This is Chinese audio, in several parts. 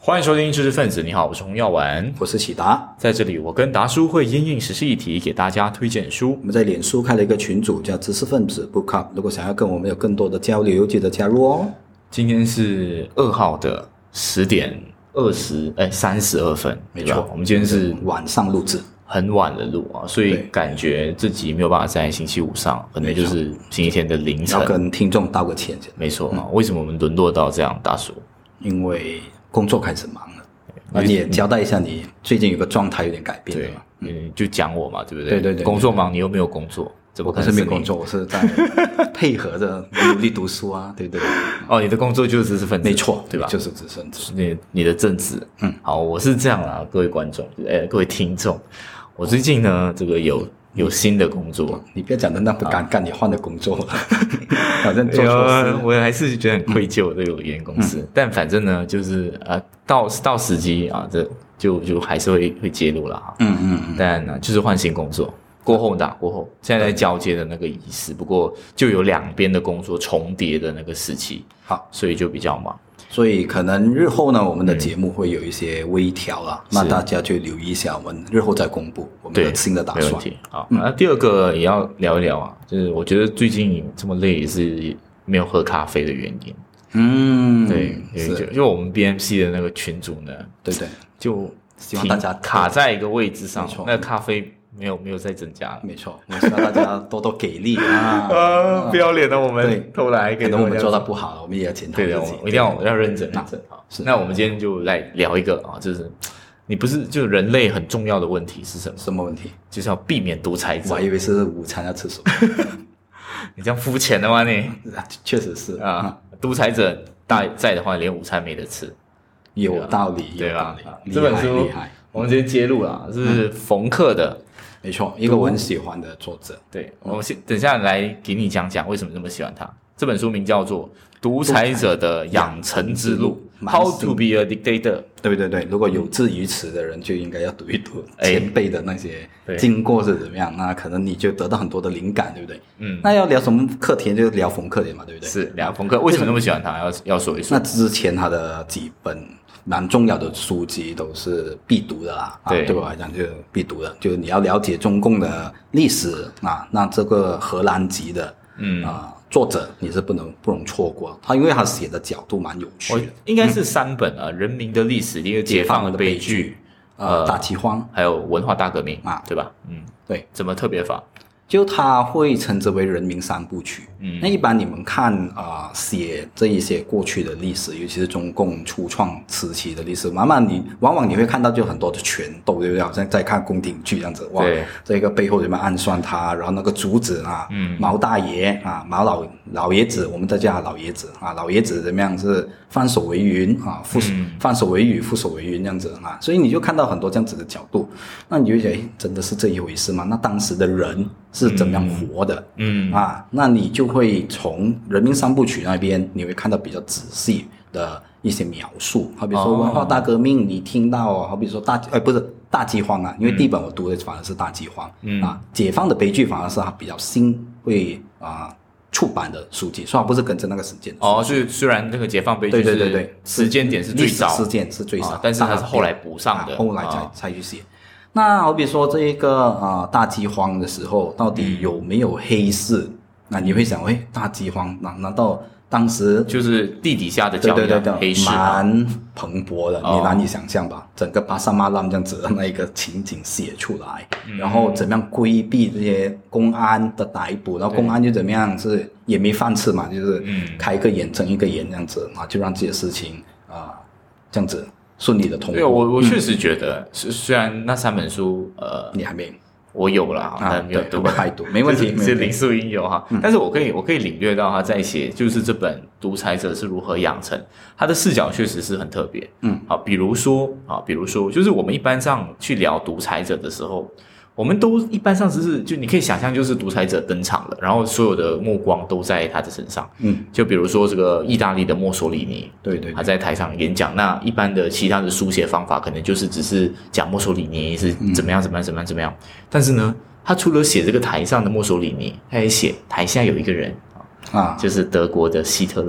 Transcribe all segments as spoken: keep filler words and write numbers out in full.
欢迎收听知识分子，你好，我是洪耀文， 我是启达。 在这里我跟达叔会因应时事议题给大家推荐书。 我们在脸书开了一个群组叫知识分子 Book Club， 如果想要跟我们有更多的交流，记得加入哦。 今天是二号的十点二十哎三十二分， 没错， 我们今天是晚上录制， 很晚的录啊，所以感觉这集没有办法在星期五上，可能就是星期天的凌晨。 要跟听众道个歉。 没错、嗯、为什么我们沦落到这样，大叔？ 因为工作开始忙了。啊，你也交代一下，你最近有个状态有点改变了嘛？ 对，嗯，就讲我嘛，对不对？ 对对 对, 对， 工作忙，你又没有工作，怎么可能是你？ 我不是没工作，我是在配合着努力读书啊，对不对？ 哦，你的工作就是知识分子， 没错， 对吧？ 就是知识分子。 你你的正职，嗯，好，我是这样啦，各位观众，哎，各位听众，我最近呢，这个有有新的工作， 你不要讲的那么尴尬，你换的工作，好像做错事， 我还是觉得很愧疚这个语言公司，嗯、但反正呢，就是呃，到到时机啊，这就就还是会会揭露了哈， 嗯嗯嗯， 但呢，就是换新工作过后打过后，现在在交接的那个仪式，不过就有两边的工作重叠的那个时期， 好， 所以就比较忙。 所以可能日后呢，我们的节目会有一些微调啦、嗯、那大家就留意一下，我们日后再公布我们的新的打算。 没问题。好，那、嗯、第二个也要聊一聊啊，就是我觉得最近这么累也是没有喝咖啡的原因。 嗯， 对，就就我们 B M C 的那个群组呢， 对对， 就希望大家卡在一个位置上，那个咖啡没有没有再增加， 没错，我希望大家多多给力啊！ 啊，不要脸的我们偷来， 可能我们做到不好了，我们也要检讨自己。 对的，我一定要我要认真认真啊！那我们今天就来聊一个啊，就是你不是就人类很重要的问题是什么？ 什么问题？ 就是要避免独裁者。 我还以为是午餐要吃什么？ 你这样肤浅的吗你？ 确实是啊，独裁者大在的话，连午餐没得吃， 有道理， 对吧？ 这本书我们直接揭露了，是冯克的。 没错，一个我很喜欢的作者。 对，我先等下来给你讲讲为什么这么喜欢他。这本书名叫做《独裁者的养成之路》 ，How to be a Dictator。 对对对，如果有志于此的人，就应该要读一读前辈的那些经过是怎么样，欸、那可能你就得到很多的灵感，对不对？嗯。那要聊什么课题，就聊冯克的嘛，对不对？ 是聊冯克，为什么那么喜欢他？要要说一说。 那之前他的几本蛮重要的书籍都是必读的啦，对、啊、对我来讲就是必读的，就是你要了解中共的历史啊，那这个荷兰籍的嗯啊、呃、作者你是不能不能错过他，因为他写的角度蛮有趣的， 应该是三本啊，嗯、人民的历史，一个解放的悲剧， 呃大饥荒， 还有文化大革命啊，对吧？嗯， 对， 怎么特别法？ 就他会称之为人民三部曲。嗯，那一般你们看啊、呃，写这一些过去的历史，尤其是中共初创时期的历史，慢慢你往往你会看到就很多的权斗，对不对？好像在看宫廷剧这样子，哇，这个背后有没有暗算他？然后那个主子啊，嗯，毛大爷啊，毛老老爷子，我们在叫他老爷子啊，老爷子怎么样是翻手为云啊，覆手、嗯、翻手为雨，覆手为云这样子啊，所以你就看到很多这样子的角度，那你就觉得，诶，真的是这一回事吗？那当时的人是怎么样活的？嗯啊，那你就会从人民三部曲那边，你会看到比较仔细的一些描述，好比说文化大革命，你听到，好比说大呃不是大饥荒啊，因为第一本我读的反而是大饥荒，嗯啊，解放的悲剧反而是它比较新会啊。出版的书籍，所以它不是跟着那个时间。 哦，是虽然那个解放悲剧，对对对对，时间点是最早， 时间是最早， 哦、但是它是后来补上的， 啊、后来才、哦、才去写。那好比说这一个啊、呃、大饥荒的时候，到底有没有黑市？嗯、那你会想，哎，大饥荒，难难道当时就是地底下的交易对对对黑市蛮蓬勃的，你难以想象吧？整个巴沙马浪这样子的那一个情景写出来，嗯、然后怎么样规避这些公安的逮捕，然后公安就怎么样是也没饭吃嘛，就是开一个眼睁一个眼这样子啊，就让这些事情啊、呃、这样子顺利的通过。 对，我我确实觉得，嗯、虽然那三本书呃你还没。 我有啦，但没有读， 拜读，没问题， 是林素英有哈、嗯。但是我可以，我可以领略到他在写，就是这本《独裁者是如何养成》，他的视角确实是很特别。嗯，好，比如说啊，比如说，就是我们一般上去聊独裁者的时候，我们都一般上只是就你可以想象，就是独裁者登场了，然后所有的目光都在他的身上。嗯，就比如说这个意大利的墨索里尼， 对 对, 对， 他在台上演讲，那一般的其他的书写方法可能就是只是讲墨索里尼是怎么样怎么样怎么样怎么样，但是呢，他除了写这个台上的墨索里尼，他也写台下有一个人啊，就是德国的希特勒。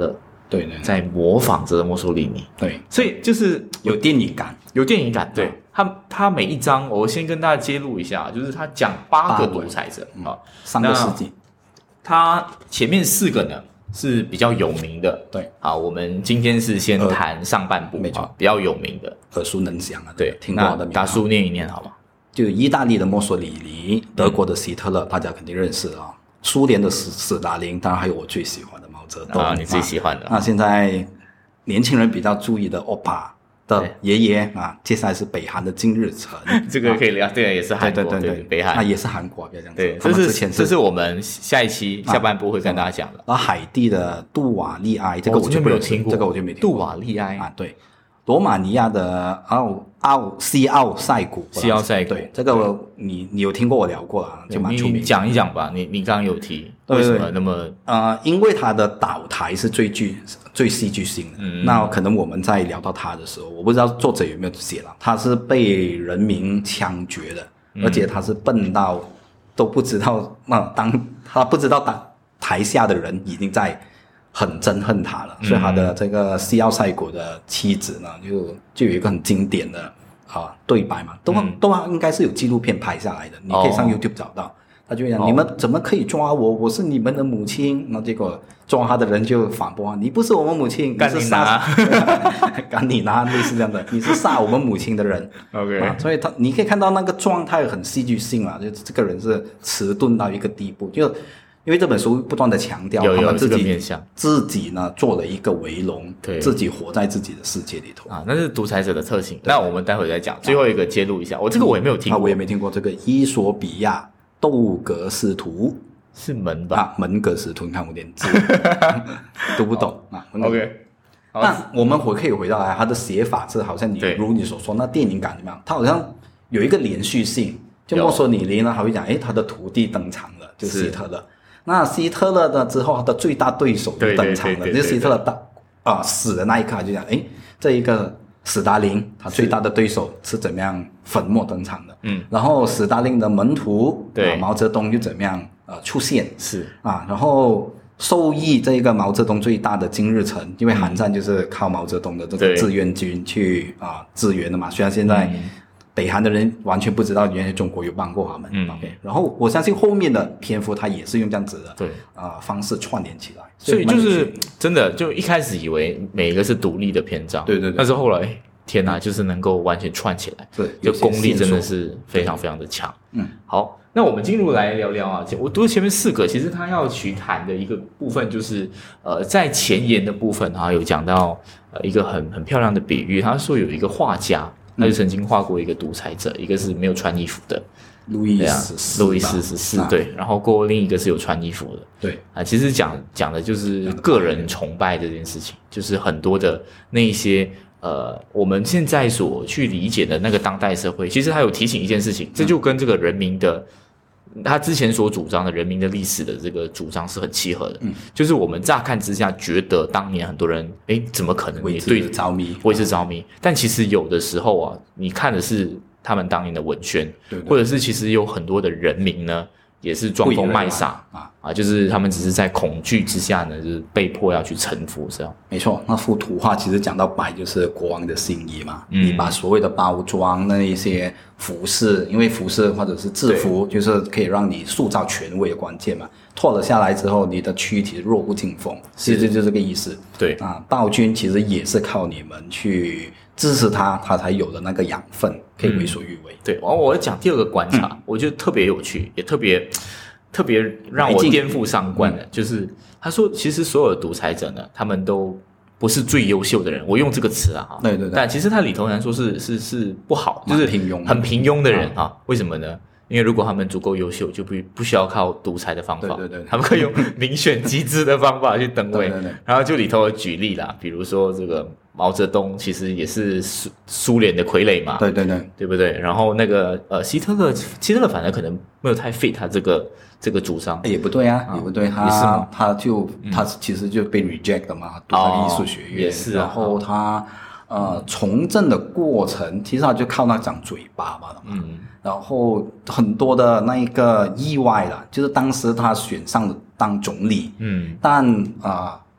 对对， 在模仿着墨索里尼。 对， 所以就是有电影感， 有电影感。对，他他每一章，我先跟大家揭露一下，就是他讲八个独裁者啊， 上个世纪。 他前面四个呢是比较有名的。 对， 好，我们今天是先谈上半部， 没错， 比较有名的， 耳熟能详啊。 对， 听过的名字。 大叔念一念好吗？ 就意大利的墨索里尼，德国的希特勒，嗯、大家肯定认识啊。苏联的斯斯大林，当然还有我最喜欢的毛泽东啊，你最喜欢的。 那现在年轻人比较注意的欧巴的爷爷啊，接下来是北韩的金日成， 这个可以聊，对，也是韩国， 对对对对，北韩， 啊也是韩国，不要这样子。 对，这是之前这是我们下一期下半部会跟大家讲的。 然后海地的杜瓦利埃，这个我就没有听过， 这个我就没听过。 杜瓦利埃啊，对。罗马尼亚的奥奥西奥塞古， 西奥塞古， 对，这个我你你有听过我聊过啊，就蛮出名。 你讲一讲吧，你你刚刚有提，为什么那么呃，因为他的倒台是最具最戏剧性的。嗯，那可能我们在聊到他的时候，我不知道作者有没有写了，他是被人民枪决的，而且他是笨到都不知道，那当他不知道当台下的人已经在。很憎恨他了，所以他的这个西奥塞国的妻子呢，就就有一个很经典的啊对白嘛，都、嗯、都应该是有纪录片拍下来的，你可以上 YouTube 找到。哦、他就讲、哦、你们怎么可以抓我？我是你们的母亲。那结果抓他的人就反驳：你不是我们母亲， 干你是杀，赶你拿，类似这样的，你是杀我们母亲的人。 OK，、 啊、所以他你可以看到那个状态很戏剧性啊，就这个人是迟钝到一个地步，就。因为这本书不断的强调，他们自己自己呢做了一个围笼，自己活在自己的世界里头啊，那是独裁者的特性。那我们待会再讲。最后一个揭露一下，我、哦、这个我也没有听过， 啊、我也没听过这个伊索比亚窦格斯图是门吧？ 啊，门格斯图，你看我点字读不懂啊。 OK， 但我们回可以回到来，他的写法是好像你如你所说，那电影感怎么样？他好像有一个连续性，就墨索里尼呢，还会讲，诶，他的徒弟登场了，就是希特勒。那希特勒的之后，他的最大对手就登场了。就是希特勒大啊、呃、死的那一刻，就讲，哎，这一个史达林，他最大的对手是怎么样粉墨登场的？嗯，然后史达林的门徒，对、呃，毛泽东就怎么样呃出现？ 是啊，然后受益这个毛泽东最大的金日成，因为韩战就是靠毛泽东的这个志愿军去啊、呃、支援的嘛，虽然现在。嗯北韩的人完全不知道原来中国有帮过他们、嗯、OK， 然后我相信后面的篇幅他也是用这样子的对啊、呃、方式串联起来， 所以就是真的就一开始以为每一个是独立的篇章， 对对对， 但是后来天哪，就是能够完全串起来，对，就功力真的是非常非常的强。嗯，好，那我们进入来聊聊啊，我读的前面四个，其实他要去谈的一个部分就是呃在前言的部分他有讲到呃一个很很漂亮的比喻，他说有一个画家。他就曾经画过一个独裁者，一个是没有穿衣服的路易十四， 路易十四对，然后过另一个是有穿衣服的， 对啊，其实讲讲的就是个人崇拜这件事情，就是很多的那一些呃，我们现在所去理解的那个当代社会，其实他有提醒一件事情，这就跟这个人民的。他之前所主张的人民的历史的这个主张是很契合的，嗯，就是我们乍看之下觉得当年很多人，诶，怎么可能为之着迷， 为之着迷？但其实有的时候啊，你看的是他们当年的文宣， 对对， 或者是其实有很多的人民呢，也是装疯卖傻啊啊，就是他们只是在恐惧之下呢，就是被迫要去臣服，这样。 没错，那幅图画其实讲到白就是国王的心意嘛，嗯，你把所谓的包装那一些。服饰，因为服饰或者是制服，就是可以让你塑造权威的关键嘛。脱了下来之后，你的躯体弱不禁风，其实就这个意思。 对啊，暴君其实也是靠你们去支持他，他才有了那个养分，可以为所欲为。嗯、 对，然后我要讲第二个观察，嗯、我觉得特别有趣，也特别特别让我颠覆三观的，嗯、就是他说，其实所有的独裁者呢，他们都。不是最优秀的人，我用这个词啊， 对对对， 但其实它里头人说是是是不好，就是平庸， 很平庸的人啊。为什么呢？因为如果他们足够优秀，就不不需要靠独裁的方法， 对对对， 他们可以用民选机制的方法去登位。 对对对， 然后就里头举例啦，比如说这个毛泽东其实也是苏苏联的傀儡嘛， 对对对， 对不对？然后那个呃希特勒，希特勒反而可能没有太 fit 他这个。这个主张也不对啊，也不对，他也是吗他就、嗯、他其实就被 reject 了嘛，读那个艺术学院， 哦、也是、啊， 然后他呃从政的过程，其实他就靠那张嘴巴嘛，嗯，然后很多的那一个意外啦，就是当时他选上了当总理，嗯，但啊、呃、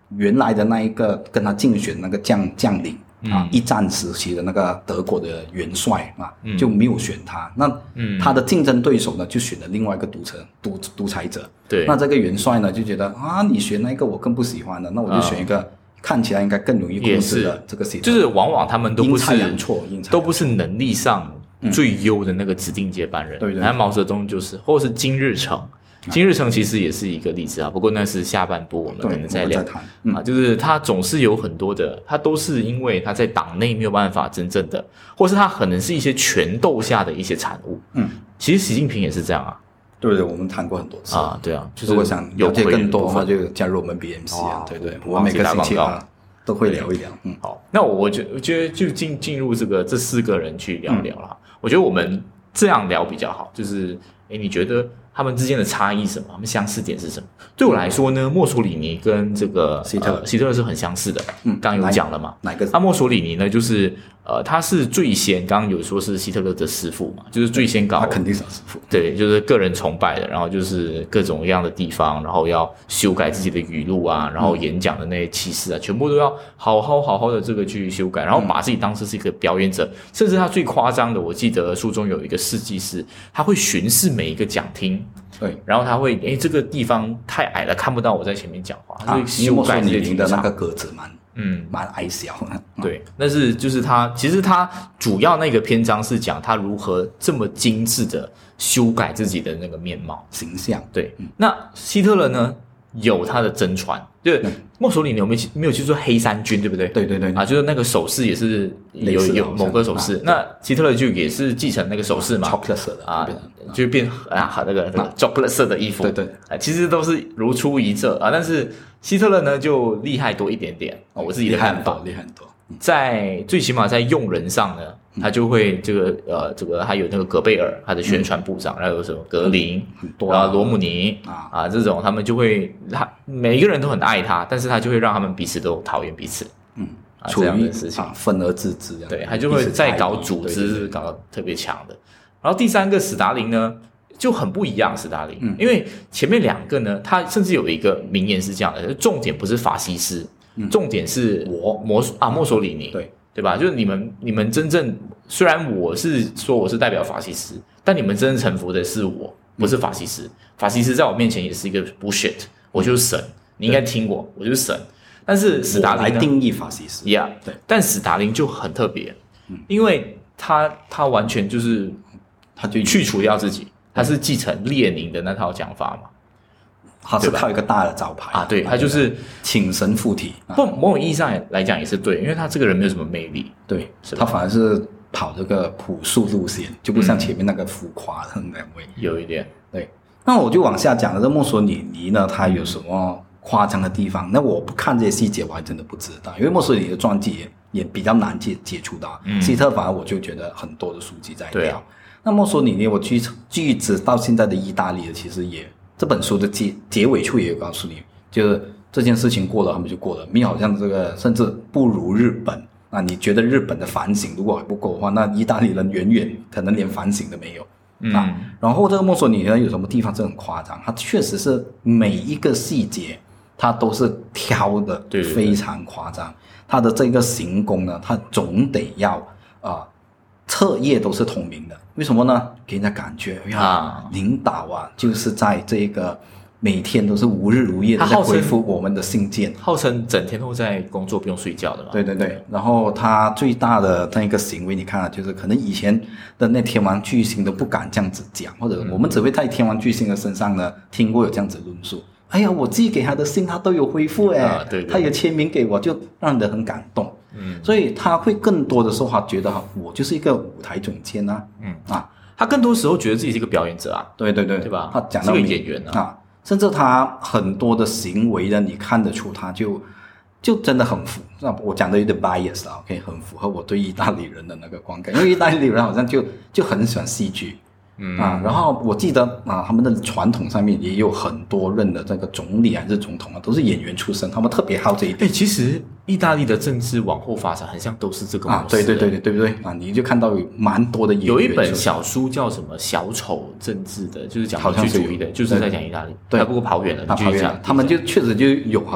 原来的那一个跟他竞选那个将将领。啊，一战时期的那个德国的元帅啊，嗯、就没有选他。那他的竞争对手呢，就选了另外一个独裁独独裁者。 对， 那这个元帅呢，就觉得啊，你选那个我更不喜欢的，那我就选一个、嗯、看起来应该更容易控制的这个系统。 就是往往他们都不是阴差阳错，阴差阳错都不是能力上最优的那个指定接班人。 对、嗯、对。 然后毛泽东就是，或者是金日成。金日成其实也是一个例子啊，不过那是下半部我们可能再聊谈、 嗯、啊，就是他总是有很多的，他都是因为他在党内没有办法真正的，或是他可能是一些权斗下的一些产物。嗯，其实习近平也是这样啊。 对对，我们谈过很多次啊，对啊，就是如果想了解更多的话，就加入我们 B M C 啊，对对，我每个星期啊都会聊一聊。嗯， 好，那我觉我觉得就进进入这个这四个人去聊聊啦、嗯。我觉得我们这样聊比较好，就是哎，你觉得？他们之间的差异是什么？他们相似点是什么？对我来说呢，墨索里尼跟这个希特勒、 呃、希特勒是很相似的。嗯，刚刚有讲了嘛？ 哪个？ 那墨索里尼呢，就是呃，他是最先，刚刚有说是希特勒的师傅嘛，就是最先搞， 他肯定是师傅。 对，就是个人崇拜的，然后就是各种各样的地方，然后要修改自己的语录啊，然后演讲的那些气势啊，全部都要好好好好的这个去修改，然后把自己当成是一个表演者，嗯、甚至他最夸张的，我记得书中有一个事迹是，他会巡视每一个讲厅。 对， 然后他会，诶，这个地方太矮了，看不到我在前面讲话，他会修改这些停车场。 的那个格子蛮，嗯，蛮矮小的。 对，但是就是他，其实他主要那个篇章是讲他如何这么精致的修改自己的那个面貌形象。 对，嗯、那希特勒呢，有他的真传，就是墨索里尼有没有没有去做黑山军，对不对？ 对对对， 啊，就是那个手势也是有有某个手势，啊、那希特勒就也是继承那个手势嘛 ，chocolate 色的啊，就变啊那个那个 chocolate 色的衣服， 对对， 啊，其实都是如出一辙啊，但是希特勒呢就厉害多一点点啊，我自己的看法， 厉害很多， 在最起码在用人上呢。他就会这个呃，这个还有那个戈贝尔，他的宣传部长，然后有什么格林， 很多啊，罗姆尼啊啊这种，他们就会他每一个人都很爱他，但是他就会让他们彼此都讨厌彼此， 嗯， 啊这样的事情， 啊、分而治之， 对，他就会再搞组织，对对对搞得特别强的。然后第三个斯大林呢就很不一样，斯大林，嗯、因为前面两个呢，他甚至有一个名言是这样的，重点不是法西斯，嗯、重点是我摩啊墨索里尼， 对。 对吧？就是你们，你们真正虽然我是说我是代表法西斯，但你们真正臣服的是我，不是法西斯。法西斯在我面前也是一个 bullshit， 我就是神，你应该听我，我就是神。但是斯大林呢来定义法西斯 ，Yeah， 对。但斯大林就很特别，嗯、因为他他完全就是他就去除掉自己，他是继承列宁的那套讲法嘛。 他是靠一个大的招牌啊，对，他就是请神附体。 不，某种意义上来讲也是对，因为他这个人没有什么魅力， 对，他反而是跑这个朴素路线，就不像前面那个浮夸的那位， 有一点。 对，那我就往下讲了。这墨索里尼呢，他有什么夸张的地方？那我不看这些细节，我还真的不知道，因为墨索里尼的传记也也比较难接接触到。嗯，希特反而我就觉得很多的书籍在聊。啊、那墨索里尼，我据据知到现在的意大利的其实也。这本书的结结尾处也有告诉你，就是这件事情过了，他们就过了，没有好像这个甚至不如日本啊。你觉得日本的反省如果还不够的话，那意大利人远远可能连反省都没有、嗯、啊。然后这个墨索里尼有什么地方是很夸张？他确实是每一个细节他都是挑的非常夸张，他的这个行宫呢，他总得要啊。呃彻夜都是通明的，为什么呢？给人家感觉呀、啊，领导啊，就是在这个每天都是无日无夜的在回复我们的信件， 号称整天都在工作不用睡觉的嘛。 对对对，然后他最大的那个行为，你看啊，就是可能以前的那天王巨星都不敢这样子讲，或者我们只会在天王巨星的身上呢听过有这样子论述。哎呀，我寄给他的信他都有回复哎、 啊，对对， 他有签名给我，就让人很感动。嗯，所以他会更多的时候，他觉得我就是一个舞台总监啊，嗯啊， 他更多时候觉得自己是一个表演者啊， 对对对， 对吧？ 他讲到是个演员啊， 啊，甚至他很多的行为呢，你看得出他就就真的很符。那我讲的有点 bias 啊 ，OK， 很符合我对意大利人的那个观感，因为意大利人好像就就很喜欢戏剧。嗯啊，然后我记得啊，他们的传统上面也有很多任的这个总理还是总统啊，都是演员出身，他们特别好这一点。 哎，其实意大利的政治往后发展，很像都是这个模式。 啊，对对对对对不对啊？你就看到有蛮多的演员。 有一本小书叫什么《小丑政治》的，就是讲民族主义的，就是在讲意大利。 对， 不过跑远了， 他跑远了。他们就确实就有好像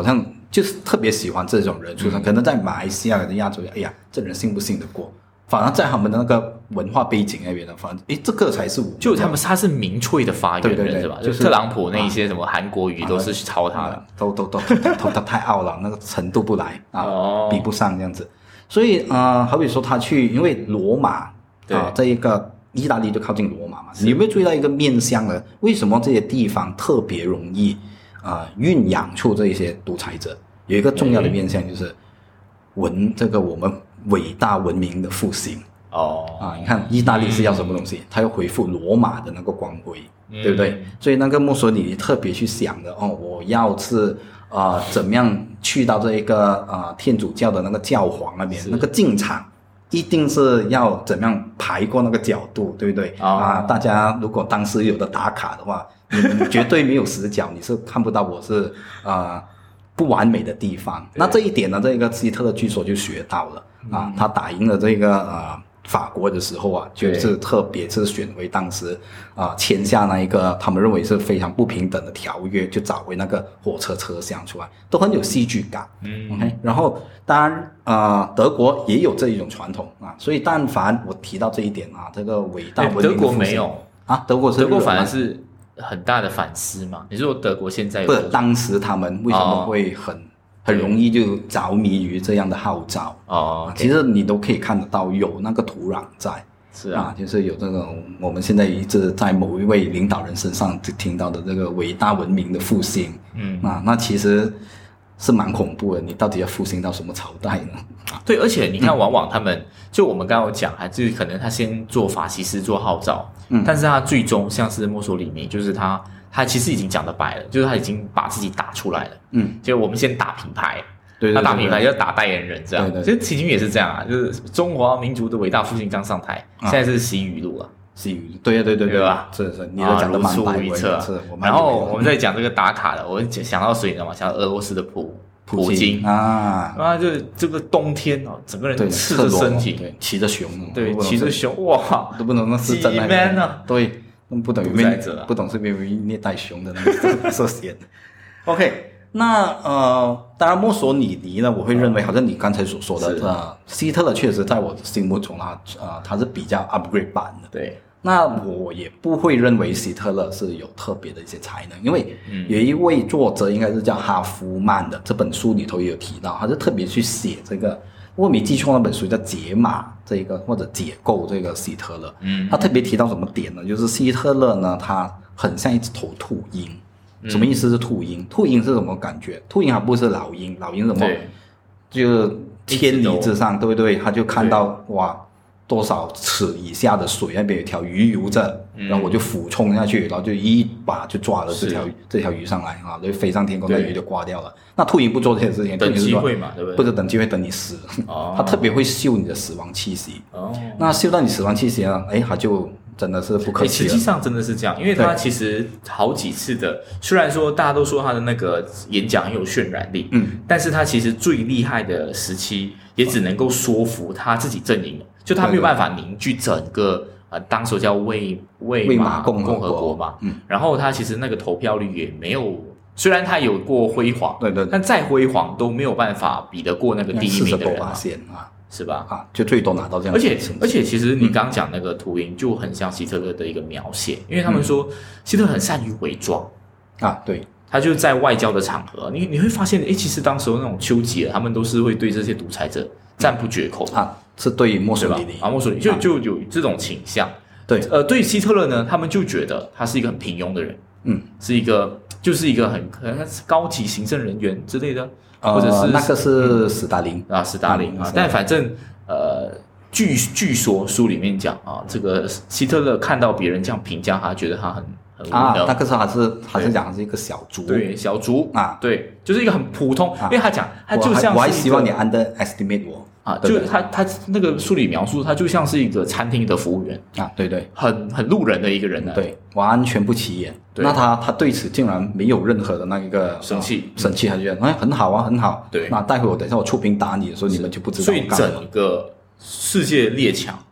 就是特别喜欢这种人出生，嗯、可能在马来西亚的亚洲，哎呀，这人信不信得过？反而在他们的那个文化背景那边的，反正诶，这个才是我就他们他是民粹的发言人， 对对对是吧？ 就是特朗普那一些什么韩国语都是抄他的， 啊、都都都都都太傲了，那个程度不来啊， 哦、 比不上这样子。所以呃，好比说他去，因为罗马啊，这一个意大利就靠近罗马嘛，你有没有注意到一个面向呢？为什么这些地方特别容易啊、呃、孕养出这一些独裁者？有一个重要的面向就是文这个我们伟大文明的复兴。 哦啊，你看意大利是要什么东西？嗯、他要恢复罗马的那个光辉，嗯、对不对？所以那个墨索里尼特别去想的哦，我要是啊、呃、怎么样去到这一个啊、呃、天主教的那个教皇那边，那个进场一定是要怎么样排过那个角度，对不对？哦、啊，大家如果当时有的打卡的话，你绝对没有死角，你是看不到我是啊。呃不完美的地方，那这一点呢，这个希特勒据说就学到了、嗯、啊，他打赢了这个呃法国的时候啊，就是特别是选为当时啊签下那一个他们认为是非常不平等的条约，就找回那个火车车厢出来，都很有戏剧感。嗯 ，OK， 然后当然啊、呃，德国也有这一种传统啊，所以但凡我提到这一点啊，这个伟大文明的德国没有啊，德国是德国反而是。很大的反思嘛？你说德国现在有不是当时他们为什么会很、哦、很容易就着迷于这样的号召哦、 啊？其实你都可以看得到有那个土壤在， 是啊， 啊就是有这种我们现在一直在某一位领导人身上听到的这个伟大文明的复兴，嗯啊，那其实是蛮恐怖的。你到底要复兴到什么朝代呢？ 对，而且你看，往往他们、嗯、就我们刚刚有讲，还就是可能他先做法西斯做号召，嗯，但是他最终像是墨索里尼，就是他他其实已经讲得白了，就是他已经把自己打出来了，嗯，就我们先打品牌， 对， 他打品牌要打代言人这样， 对对， 其实习近平也是这样啊，就是中华民族的伟大复兴刚上台，啊、现在是习语录啊。 习语，对对对对吧？ 是是，你都讲得蛮白文的，是。 然后我们在讲这个打卡的，我想到谁你知道吗？想到俄罗斯的普普京啊， 啊，就这个冬天哦，整个人赤着身体， 对，骑着熊， 对，骑着熊，哇， 都不能那是真的 man 啊， 对，不等于独裁者， 不懂是因为虐待熊的那个涉嫌。OK， 那呃，当然墨索里尼呢，我会认为好像你刚才所说的，呃，希特勒确实在我的心目中啊，呃，他是比较 upgrade 版的， 对。 那我也不会认为希特勒是有特别的一些才能，因为有一位作者应该是叫哈夫曼的，这本书里头也有提到，他是特别去写这个，如果没记错那本书叫解码这个或者解构这个希特勒，嗯，他特别提到什么点呢？就是希特勒呢，他很像一只头秃鹰，什么意思是秃鹰？秃鹰是什么感觉？秃鹰还不是老鹰，老鹰什么？就千里之上，对不对？他就看到哇。多少尺以下的水那边有一条鱼游着，嗯、然后我就俯冲下去，然后就一把就抓了这条这条鱼上来啊，就飞上天空，那鱼就挂掉了。那秃鹰不做这些事情， 等机会嘛，对不对？ 不是等机会，等你死。哦，他特别会嗅你的死亡气息。哦，那嗅到你死亡气息呢？哎，他就真的是不可惜了。 实际上真的是这样，因为他其实好几次的，虽然说大家都说他的那个演讲很有渲染力，嗯，但是他其实最厉害的时期也只能够说服他自己阵营。就他没有办法凝聚整个呃，当时叫魏魏玛共和国嘛，嗯，然后他其实那个投票率也没有，虽然他有过辉煌， 对 对, 对， 但再辉煌都没有办法比得过那个第一名的人嘛， 啊， 是吧？ 啊，就最多拿到这样的。而且而且，其实你刚刚讲那个秃鹰就很像希特勒的一个描写，因为他们说希特勒很善于伪装啊，对。 他就在外交的场合，你你会发现，哎，其实当时那种丘吉尔，他们都是会对这些独裁者赞不绝口啊，是对墨索里尼啊，墨索里尼就就有这种倾向。对，呃，对希特勒呢，他们就觉得他是一个很平庸的人，嗯，是一个就是一个很可能是高级行政人员之类的， 呃、 或者是那个是斯大林、 嗯、啊，斯大林啊，嗯、但反正呃，据据说书里面讲啊，这个希特勒看到别人这样评价他，觉得他很。 啊，那个时候还是还是讲是一个小卒， 对小卒啊，对，就是一个很普通，啊、因为他讲他就像是我还希望你 underestimate 我啊，就是他他那个书里描述他就像是一个餐厅的服务员啊，对对， 很很路人的一个人呢、啊， 对，完全不起眼。那他他对此竟然没有任何的那一个生气， 生气，他就觉得哎很好啊，很好。 对， 那待会我等一下我出兵打你的时候，你们就不知道。 所以整个世界列强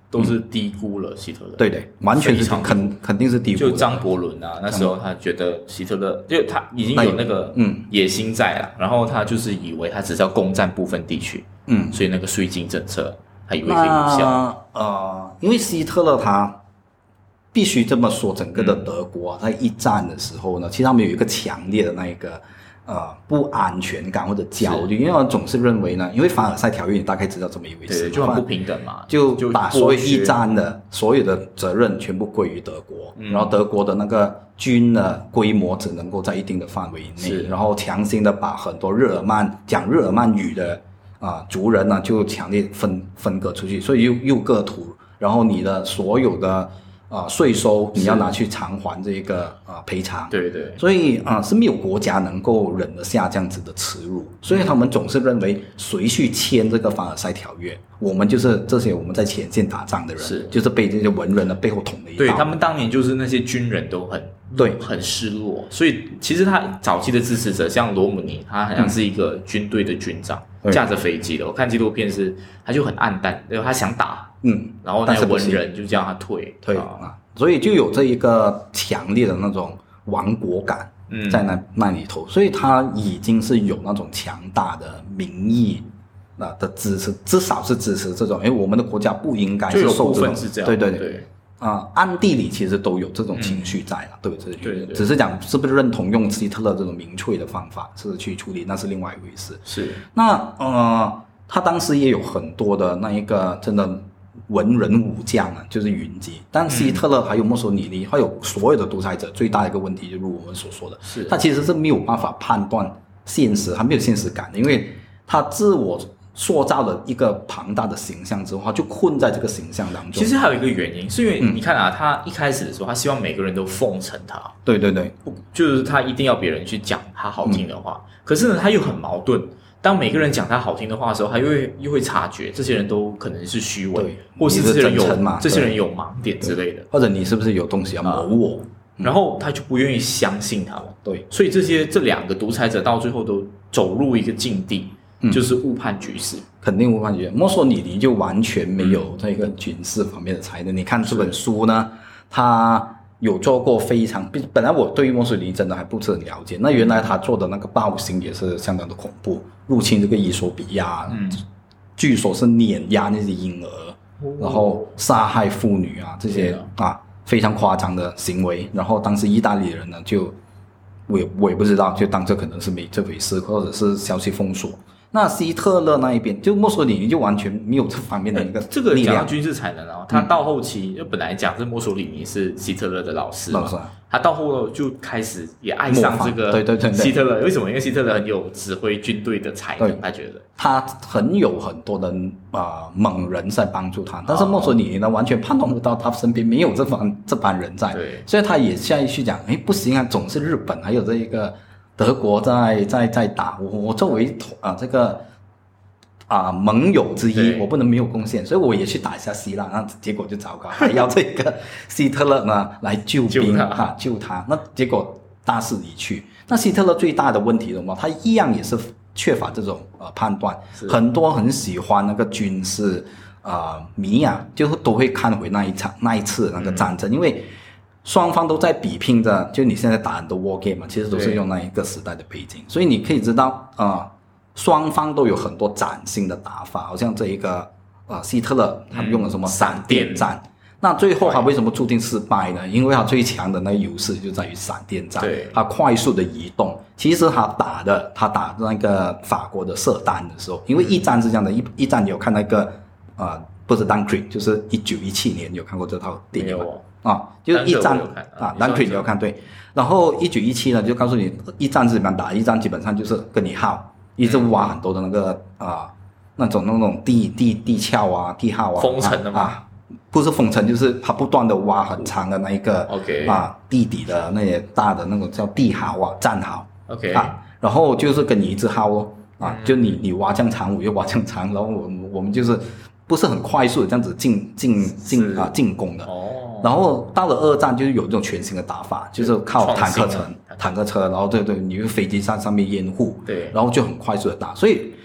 都是低估了希特勒。 对对，完全是肯肯定是低估的。 就张伯伦啊，那时候他觉得希特勒，就他已经有那个嗯野心在了，然后他就是以为他只是要攻占部分地区， 嗯， 所以那个税金政策他以为可以有效。 呃，因为希特勒他必须这么说，整个的德国、啊嗯、在一战的时候呢，其实他们有一个强烈的那一个。呃，不安全感或者焦虑，因为我总是认为呢，因为凡尔赛条约你大概知道这么一回事， 对，就很不平等嘛， 就把所有一战的所有的责任全部归于德国，嗯、然后德国的那个军的规模只能够在一定的范围内，然后强行的把很多日耳曼讲日耳曼语的啊、呃、族人呢就强烈分分割出去，所以又又各土，然后你的所有的。啊、呃，税收你要拿去偿还这个啊、呃、赔偿， 对对， 所以啊、呃、是没有国家能够忍得下这样子的耻辱，所以他们总是认为谁去签这个凡尔赛条约，我们就是这些我们在前线打仗的人， 是就是被这些文人的背后捅了一刀。 对，他们当年就是那些军人都很对很失落，所以其实他早期的支持者像罗姆尼，他好像是一个军队的军长，嗯、驾着飞机的。我看纪录片是他就很暗淡，他想打。 嗯， 然后那个文人就叫他退退啊，所以就有这一个强烈的那种亡国感在那、嗯、那里头，所以他已经是有那种强大的民意啊的支持，至少是支持这种，哎，我们的国家不应该是受这种， 是这样， 对对对， 对啊、呃，暗地里其实都有这种情绪在了，嗯、对不对？ 对对， 只是讲是不是认同用希特勒这种民粹的方法是去处理，那是另外一回事。 是， 那呃，他当时也有很多的那一个真的。文人武将啊，就是云集。但希特勒还有墨索里尼，还有所有的独裁者，最大的一个问题，就如我们所说的， 是他其实是没有办法判断现实，他没有现实感的，因为他自我塑造了一个庞大的形象之后，他就困在这个形象当中。 其实还有一个原因，是因为你看啊，嗯、他一开始的时候，他希望每个人都奉承他， 对对对， 就是他一定要别人去讲他好听的话。嗯、可是呢，他又很矛盾。当每个人讲他好听的话的时候，他又会又会察觉这些人都可能是虚伪，或是这些人有这些人有盲点之类的， 或者你是不是有东西要谋我、 嗯？然后他就不愿意相信他们。 对， 所以这些这两个独裁者到最后都走入一个境地， 嗯、 就是误判局势。 肯定误判局势。墨索里尼就完全没有这个军事方面的才能。嗯、你看这本书呢，他。有做过非常，本来我对于墨索里尼真的还不是很了解，那原来他做的那个暴行也是相当的恐怖，入侵这个伊索比亚，嗯、据说是碾压那些婴儿，哦、然后杀害妇女啊这些啊非常夸张的行为，然后当时意大利人呢就我也我也不知道，就当这可能是没这回事，或者是消息封锁。那希特勒那一边，就墨索里尼就完全没有这方面的一个力量。 这个讲到军事才能啊，他到后期就本来讲是墨索里尼是希特勒的老师嘛， 啊、 他到后就开始也爱上这个对对对希特勒。为什么？因为希特勒很有指挥军队的才能，他觉得他很有很多的啊、呃、猛人在帮助他，但是墨索里尼呢完全判断不到他身边没有这帮这帮人在， 对， 所以他也下去讲，哎不行啊，总是日本还有这一个德国在在在打我，我作为啊、呃、这个。啊、呃，盟友之一，我不能没有贡献，所以我也去打一下希腊，那结果就糟糕，还要这个希特勒呢来救兵救他啊，救他，那结果大势已去。那希特勒最大的问题是什么？他一样也是缺乏这种呃判断，很多很喜欢那个军事呃迷啊，就都会看回那一场那一次那个战争，嗯、因为双方都在比拼着，就你现在打很多 war game 嘛，其实都是用那一个时代的背景，所以你可以知道啊。呃双方都有很多崭新的打法，好像这一个呃希特勒他们用了什么闪电战，嗯、那最后他为什么注定失败呢？因为他最强的那个优势就在于闪电战，他快速的移动。其实他打的他打那个法国的射弹的时候，因为一战是这样的，一一战有看那个呃不是 Dunkirk， 就是一九一七年有看过这套电影吗？啊，就是一战啊 Dunkirk 你有看对，然后一九一七呢就告诉你一战是怎么打，一战基本上就是跟你耗。一直挖很多的那个啊、呃，那种那种地地地壳啊、地号啊， 封城的嘛、 啊，不是封城，就是它不断的挖很长的那一个 ，OK 啊，地底的那些大的那种叫地壕啊、战壕 ，OK 啊，然后就是跟你一直耗咯啊，嗯、就你你挖这样长，我又挖这样长，然后我我们就是不是很快速的这样子进进进啊进攻的哦。然后到了二战，就是有这种全新的打法，就是靠坦克车、坦克车，然后对对，你飞机上上面掩护， 对， 然后就很快速的打。所以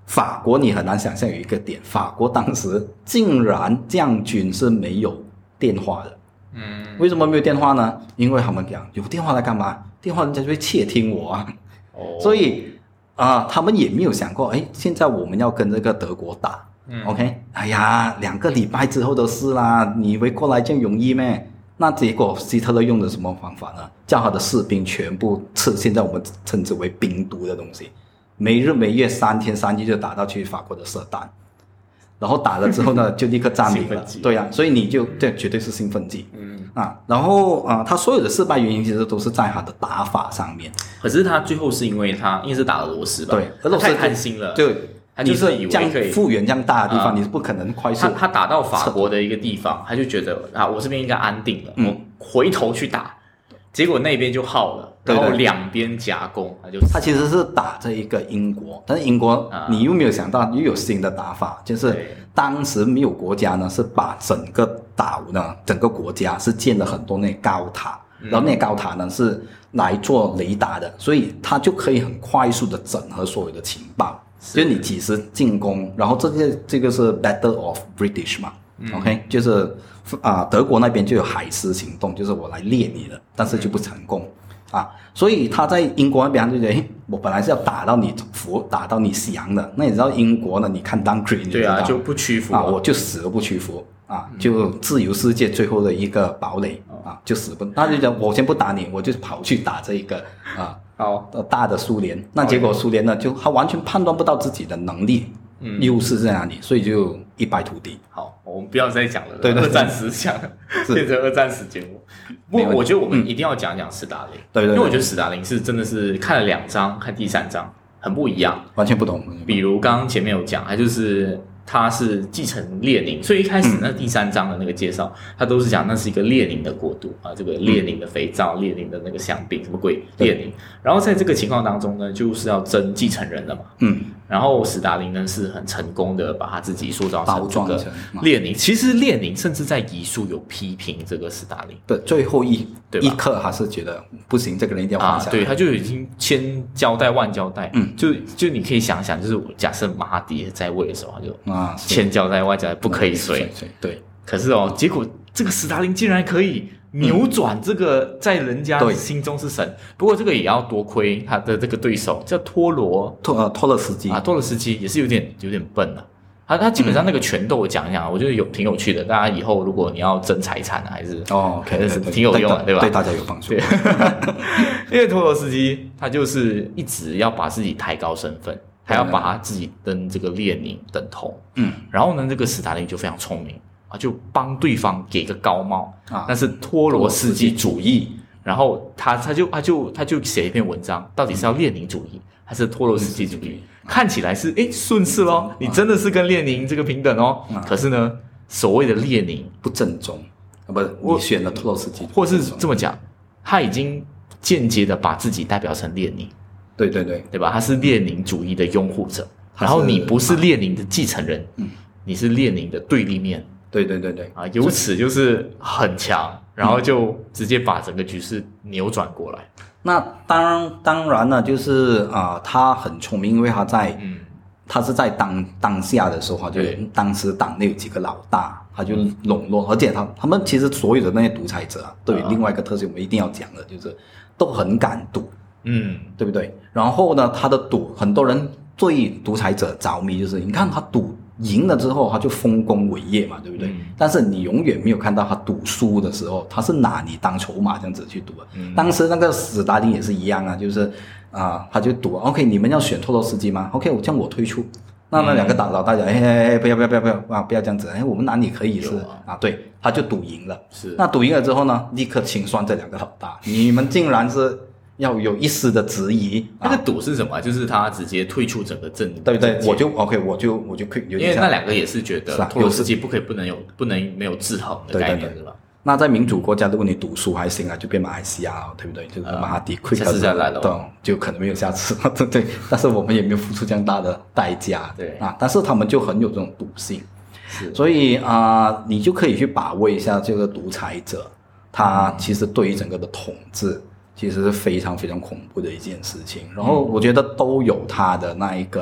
法国你很难想象有一个点，法国当时竟然将军是没有电话的。 嗯， 为什么没有电话呢？因为他们讲有电话来干嘛？电话人家就会窃听我啊。 哦， 所以啊、呃，他们也没有想过，哎，现在我们要跟这个德国打。嗯、OK， 哎呀，两个礼拜之后的事啦，你以为过来这样容易咩？那结果希特勒用的什么方法呢？叫他的士兵全部吃现在我们称之为冰毒的东西，没日没夜三天三夜就打到去法国的射弹，然后打了之后呢，就立刻占领了。对啊，所以你就这绝对是兴奋剂。嗯啊，然后啊、呃，他所有的失败原因其实都是在他的打法上面。 可是他最后是因为他因为是打俄罗斯吧？ 对，俄罗斯太贪心了。 对。 他就是以为可以复原这样大的地方、嗯，你是不可能快速。 他他打到法国的一个地方，他就觉得啊，我这边应该安定了，嗯、我回头去打，结果那边就耗了，然后两边夹攻，他就他其实是打这一个英国，但是英国、嗯、你又没有想到又有新的打法，就是当时没有国家呢是把整个岛呢，整个国家是建了很多那高塔，然后那高塔呢是来做雷达的，所以他就可以很快速的整合所有的情报。就是你几时进攻，然后这个这个是 Battle of British 嘛、嗯、，OK， 就是啊、呃、德国那边就有海狮行动，就是我来猎你的，但是就不成功、嗯、啊，所以他在英国那边就觉得，我本来是要打到你服，打到你降的，那你知道英国呢？你看 Dunkirk 对啊，就不屈服啊，我就死而不屈服啊，就自由世界最后的一个堡垒、嗯、啊，就死不，他就讲我先不打你，我就跑去打这一个啊。 好， 大的苏联，那结果苏联呢，就他完全判断不到自己的能力、嗯、优势在哪里，所以就一败涂地。 好，我们不要再讲了，对对对，二战史讲变成二战史节目。不过我觉得我们一定要讲讲斯大林， 对、嗯、对， 因为我觉得斯大林是真的是看了两章，看第三章很不一样， 完全不同。 比如刚刚前面有讲，他就是他是继承列宁，所以一开始那第三章的那个介绍，他、嗯、都是讲那是一个列宁的国度啊，这个列宁的肥皂、嗯、列宁的那个香槟，什么鬼列宁。然后在这个情况当中呢，就是要争继承人了嘛。嗯。然后斯大林呢是很成功的把他自己塑造成这个列宁。其实列宁甚至在遗书有批评这个斯大林， 对，最后一一刻还是觉得不行，这个人一定要放下来、 啊。对，他就已经千交代万交代。嗯。就就你可以想想，就是假设马哈迪在位的时候，他就啊千交代万交代，不可以随。 对。 可是哦，结果这个斯大林竟然可以扭转这个在人家心中是神、嗯、不过这个也要多亏他的这个对手叫托罗托呃托勒斯基啊，托勒斯基也是有点有点笨啊。他他基本上那个拳斗我讲一讲、嗯，我觉得有挺有趣的。大家以后如果你要争财产还是哦，可能是挺有用的， 对, 对吧？ 对大家有帮助。对， 因为托罗斯基他就是一直要把自己抬高身份，还要把他自己跟这个列宁等同。嗯，然后呢，这个斯大林就非常聪明。就帮对方给个高帽啊，那是托罗斯基主义。然后他他就他就他就写一篇文章，到底是要列宁主义还是托罗斯基主义？嗯、看起来是诶顺势咯，你真的是跟列宁这个平等哦。嗯、可是呢，所谓的列宁不正宗啊，不是你选了托罗斯基， 或是这么讲，他已经间接的把自己代表成列宁。 对对对， 对吧？他是列宁主义的拥护者，然后你不是列宁的继承人，嗯、你是列宁的对立面。 对对对对啊，由此就是很强，然后就直接把整个局势扭转过来。 那当然当然了，就是啊、呃，他很聪明，因为他在，嗯，他是在当当下的时候，就当时党内有几个老大，他就笼络，而且他他们其实所有的那些独裁者啊，都有另外一个特性，我们一定要讲的，就是都很敢赌，嗯，对不对？然后呢，他的赌，很多人对独裁者着迷，就是你看他赌。赢了之后他就丰功伟业嘛，对不对、嗯、但是你永远没有看到他赌输的时候他是拿你当筹码这样子去赌的、嗯、当时那个斯大林也是一样啊，就是啊、呃，他就赌 OK 你们要选托洛斯基吗 OK 我这样我退出，那那两个大老大讲哎哎哎不要不要不要不要啊不要这样子，哎我们哪里可以是 啊, 啊对，他就赌赢了，是那赌赢了之后呢立刻清算这两个老大，你们竟然是要有一丝的质疑， 那个赌是什么？就是他直接退出整个政， 对对，我就 OK， 我就我就可以， 因为那两个也是觉得托洛斯基不可以不能有不能没有制衡的概念，对吧？ 那在民主国家，如果你赌输还行啊，就变马来西亚，对不对？就是马哈迪 quick 下次再来了， 对，就可能没有下次，对对。但是我们也没有付出这样大的代价， 对啊。但是他们就很有这种赌性，是，所以啊、呃，你就可以去把握一下这个独裁者，他其实对于整个的统治。其实是非常非常恐怖的一件事情，然后我觉得都有他的那一个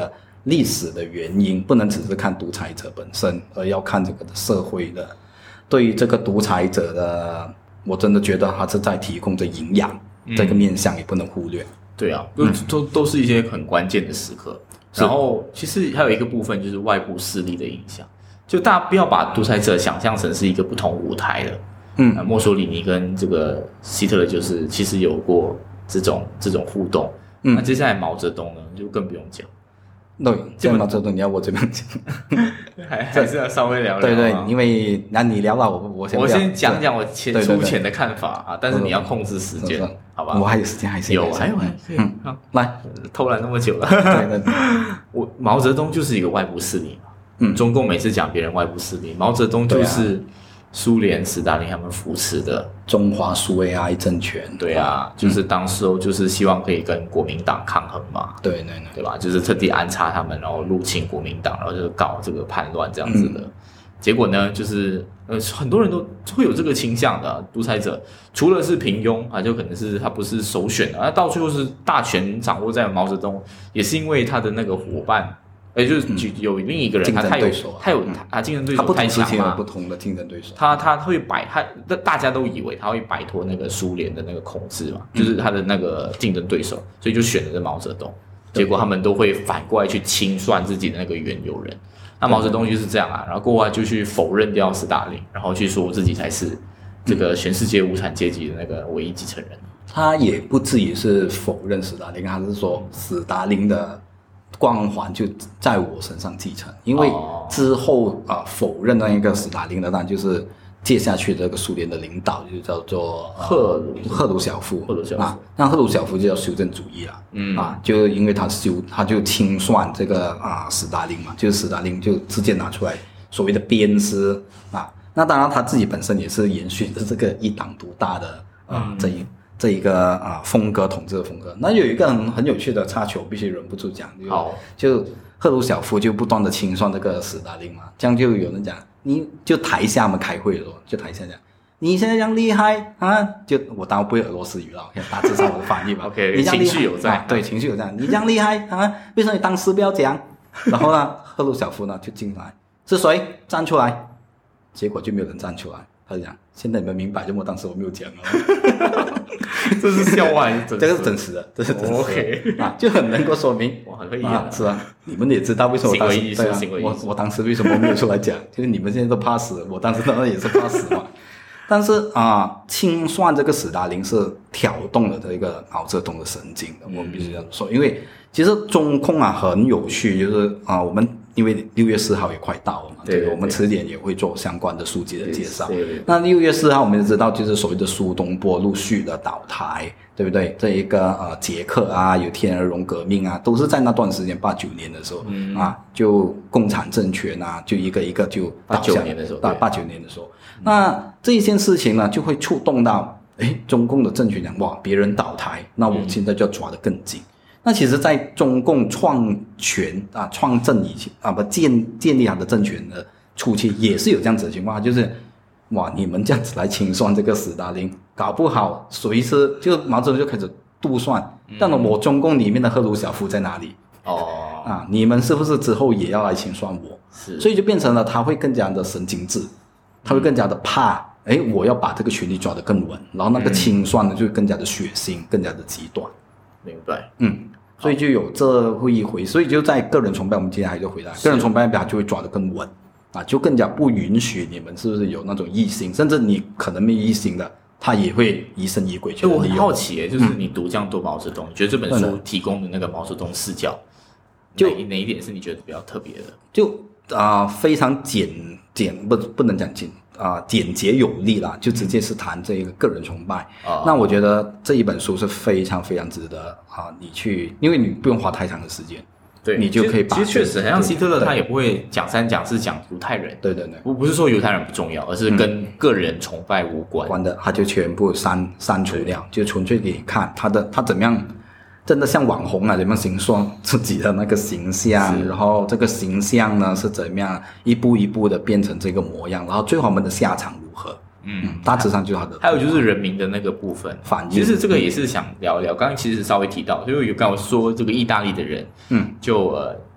历史的原因，不能只是看独裁者本身，而要看这个社会的对于这个独裁者的，我真的觉得他是在提供着营养，嗯、这个面向也不能忽略。 对啊，都、嗯、都都是一些很关键的时刻。然后其实还有一个部分就是外部势力的影响，就大家不要把独裁者想象成是一个不同舞台的。嗯，墨索里尼跟这个希特勒就是其实有过这种这种互动。嗯，那接下来毛泽东呢，就更不用讲。 对，这毛泽东你要我这边讲， 还还是要稍微聊聊。 对对，因为那你聊了，我我先我先讲讲我浅粗浅的看法啊，但是你要控制时间，好吧？ 我还有时间，还是有，还有还可以。嗯，好， 来， 偷懒那么久了。 对对， 我毛泽东就是一个外部势力嘛。嗯，中共每次讲别人外部势力，毛泽东就是苏联斯大林他们扶持的中华苏维埃政权。 对啊，就是当时候就是希望可以跟国民党抗衡嘛。 对对对， 对吧？就是特地安插他们，然后入侵国民党，然后就是搞这个叛乱这样子的。嗯、结果呢，就是呃很多人都会有这个倾向的、啊。独裁者除了是平庸啊，就可能是他不是首选的，啊，到最后是大权掌握在毛泽东，也是因为他的那个伙伴。哎，就是有另一个人，他他有他有他竞争对手太强嘛， 不同的竞争对手， 他他会摆他，大家都以为他会摆脱那个苏联的那个控制嘛，就是他的那个竞争对手，所以就选了这毛泽东。结果他们都会反过来去清算自己的那个原有人。那毛泽东就是这样啊，然后过来就去否认掉斯大林，然后去说自己才是这个全世界无产阶级的那个唯一继承人。 他也不至于是否认斯大林，他是说斯大林的光环就在我身上继承，因为之后啊、呃、否认那一个斯大林的，当然就是接下去这个苏联的领导就叫做赫鲁赫鲁晓夫， 赫鲁晓夫啊，那赫鲁晓夫就叫修正主义了，嗯啊，就因为他修他就清算这个啊斯大林嘛，就是斯大林就直接拿出来所谓的鞭尸啊，那当然他自己本身也是延续着这个一党独大的啊、嗯、这一。这一个啊风格统治的风格，那有一个很很有趣的插曲，必须忍不住讲，就就赫鲁晓夫就不断的清算这个斯大林嘛，这样就有人讲，你就台下嘛开会的时候，就台下讲，你现在这样厉害啊，就我当然不会俄罗斯语了，大致上我的翻译吧。 OK， 你这样厉害情绪有在， 啊、对，情绪有在，你这样厉害啊，为什么你当时不要讲？然后呢，赫鲁晓夫呢就进来，是谁站出来？结果就没有人站出来，他就讲，现在你们明白，就我当时我没有讲了。 这是笑话还是真实的？ 这个是真实的，这是真实的。 OK 啊，就很能够说明， 哇，很会演啊！ 是啊，你们也知道为什么我当时对啊，我我当时为什么没有出来讲？就是你们现在都怕死，我当时当然也是怕死嘛。但是啊，清算这个斯大林是挑动了这个毛泽东的神经的，我们必须这样说。因为其实中共啊很有趣，就是啊，我们因为六月四号也快到了嘛， 对，对对， 我们迟点也会做相关的书籍的介绍。 对对对， 那六月四号我们就知道，就是所谓的苏东坡陆续的倒台，对不对？这一个呃捷克啊，有天鹅绒革命啊，都是在那段时间八九年的时候、嗯、啊，就共产政权啊，就一个一个就倒下。 八九年的时候， 到八九年的时候，嗯、那这一件事情呢，就会触动到，哎，中共的政权讲哇，别人倒台，那我现在就要抓得更紧。嗯，那其实在中共创权啊创政以前啊不建建立他的政权的初期也是有这样子的情况，就是哇你们这样子来清算这个斯大林，搞不好随时就毛泽东就开始杜算，但我中共里面的赫鲁晓夫在哪里？ 哦啊你们是不是之后也要来清算我？ 是， 所以就变成了他会更加的神经质，他会更加的怕，哎我要把这个权力抓得更稳，然后那个清算呢就更加的血腥，更加的极端。 明白， 嗯。所以就有这一回，所以就在个人崇拜，我们接下来就回来，个人崇拜他就会抓得更稳啊，就更加不允许你们是不是有那种异心，甚至你可能没异心的，他也会疑神疑鬼去利用。 我很好奇耶，就是你读这样多毛泽东，嗯、你觉得这本书提供的那个毛泽东视角，就哪一点是你觉得比较特别的？ 就啊、呃，非常简简不不能讲简。啊、呃，简洁有力啦，就直接是谈这一个个人崇拜。啊、那我觉得这一本书是非常非常值得啊，你去，因为你不用花太长的时间， 对， 你就可以把。 其实确实，好像希特勒他也不会讲三讲四讲犹太人， 对对对， 不不是说犹太人不重要，而是跟个人崇拜无关。 关的，他就全部删删除掉，就纯粹给你看他的他怎么样。真的像网红啊，怎么形塑自己的那个形象，然后这个形象呢是怎么样一步一步的变成这个模样，然后最后我们的下场如何？嗯，大致上就是他的。 还有就是人民的那个部分反应， 其实这个也是想聊一聊。刚刚其实稍微提到，就是有刚我说这个意大利的人，嗯，就呃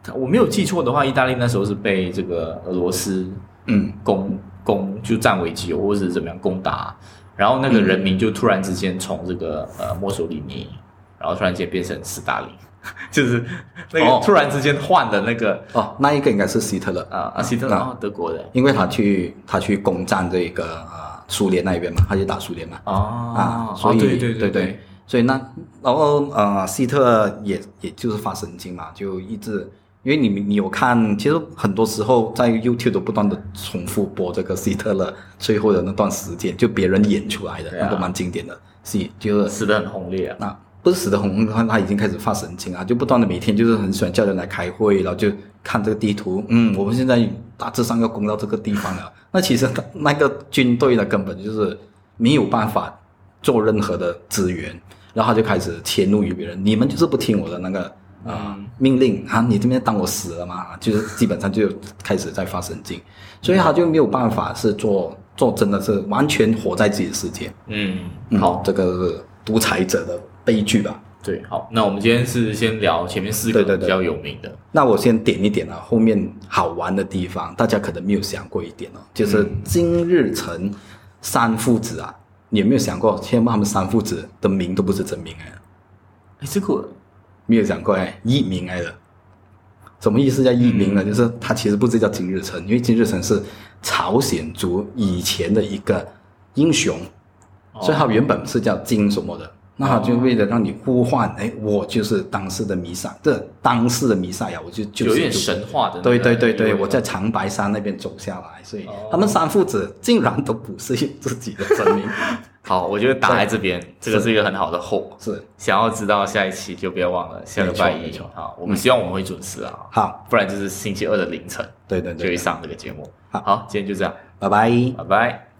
我没有记错的话，意大利那时候是被这个俄罗斯嗯攻攻就占为己有，或者是怎么样攻打，然后那个人民就突然之间从这个呃墨索里尼，然后突然间变成斯大林。就是那个突然之间换的那个哦, 哦，那一个应该是希特勒啊啊，希特勒、嗯哦、德国的， 因为他去他去攻占这个呃苏联那边嘛，他去打苏联嘛， 哦啊，所以、 哦、对对对对, 对, 对，所以那然后呃希特勒也也就是发神经嘛，就一直因为你你有看，其实很多时候在 YouTube 都不断的重复播这个希特勒最后的那段时间，就别人演出来的、啊、那个蛮经典的戏，就死得很轰烈啊。 那不是死得红，他已经开始发神经啊，就不断的每天就是很喜欢叫人来开会，然后就看这个地图，嗯，我们现在大致上要攻到这个地方了。那其实那个军队呢，根本就是没有办法做任何的支援，然后他就开始迁怒于别人，你们就是不听我的那个啊、呃、命令啊，你这边当我死了嘛，就是基本上就开始在发神经，所以他就没有办法是做做真的是完全活在自己的世界。 嗯， 好，这个独裁者的悲剧吧。 对，好，那我们今天是先聊前面四个比较有名的。对对对， 那我先点一点啊，后面好玩的地方，大家可能没有想过一点哦，就是金日成三父子啊，你有没有想过，现在他们三父子的名都不是真名哎？ 哎，这个没有想过哎，艺名来的。什么意思叫艺名呢？嗯、就是他其实不是叫金日成，因为金日成是朝鲜族以前的一个英雄，哦、所以他原本是叫金什么的。那他就为了让你呼唤，哎、哦，我就是当世的弥撒，这当世的弥撒呀，我就就是有点神话的、那個。 对对对对，我在长白山那边走下来，所以他们三父子竟然都不是自己的真名。 好，我觉得打在这边，这个是一个很好的后。 是， 想要知道下一期就不要忘了下个拜一。好，我们希望我们会准时啊。 好， 不然就是星期二的凌晨， 对对对， 就会上这个节目。好，好，今天就这样， 拜拜， 拜拜。